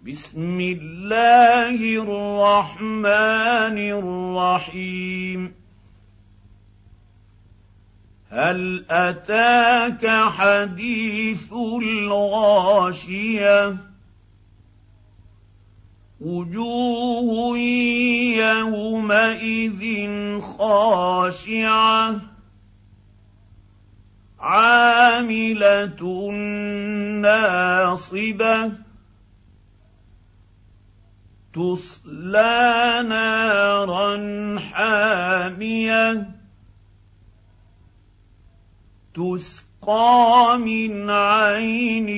بسم الله الرحمن الرحيم هل أتاك حديث الغاشية وجوه يومئذ خاشعة عاملة ناصبة تصلى نارا حامية تسقى من عين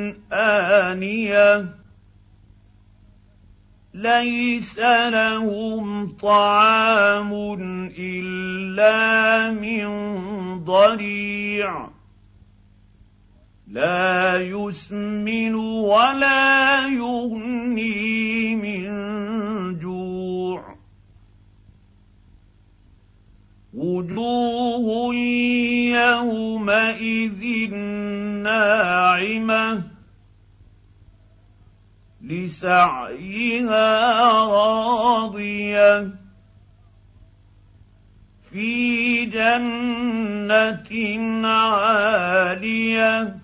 آنية ليس لهم طعام إلا من ضريع لا يسمن ولا يغني من جوع وجوه يومئذ ناعمة لسعيها راضية في جنة عالية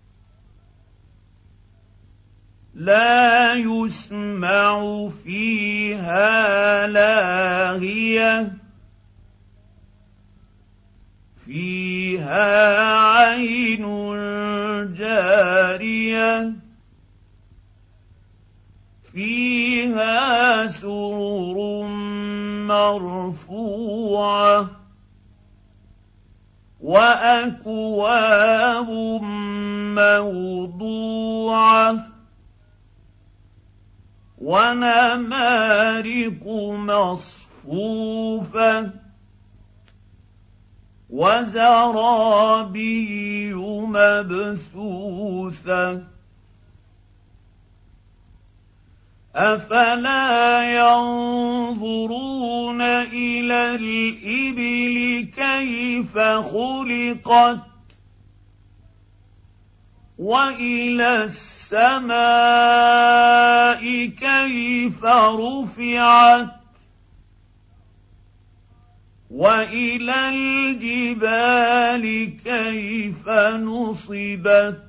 لا يسمع فيها لاغية فيها عين جارية فيها سرر مرفوعة وأكواب موضوعة ونمارق مصفوفة وزرابي مبثوثة أفلا ينظرون إلى الإبل كيف خلقت وإلى السماء كيف رفعت وإلى الجبال كيف نصبت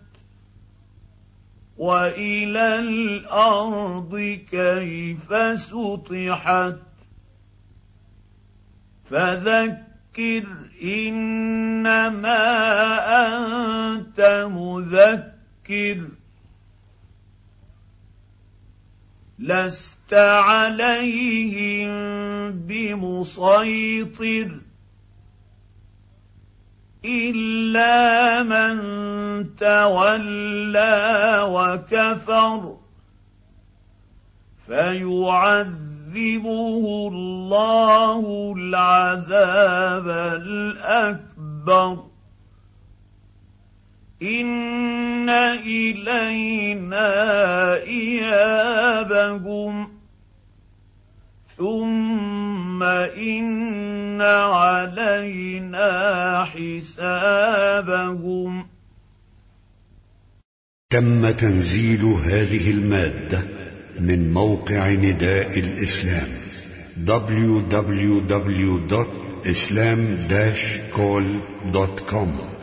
وإلى الأرض كيف سطحت فذكر إنما أنت مذكر لست عليهم بمسيطر إلا من تولى وكفر فيعذبه الله العذاب الأكبر إن إلينا إيابهم ثم إن علينا حسابهم. تم تنزيل هذه المادة من موقع نداء الإسلام www.islam-call.com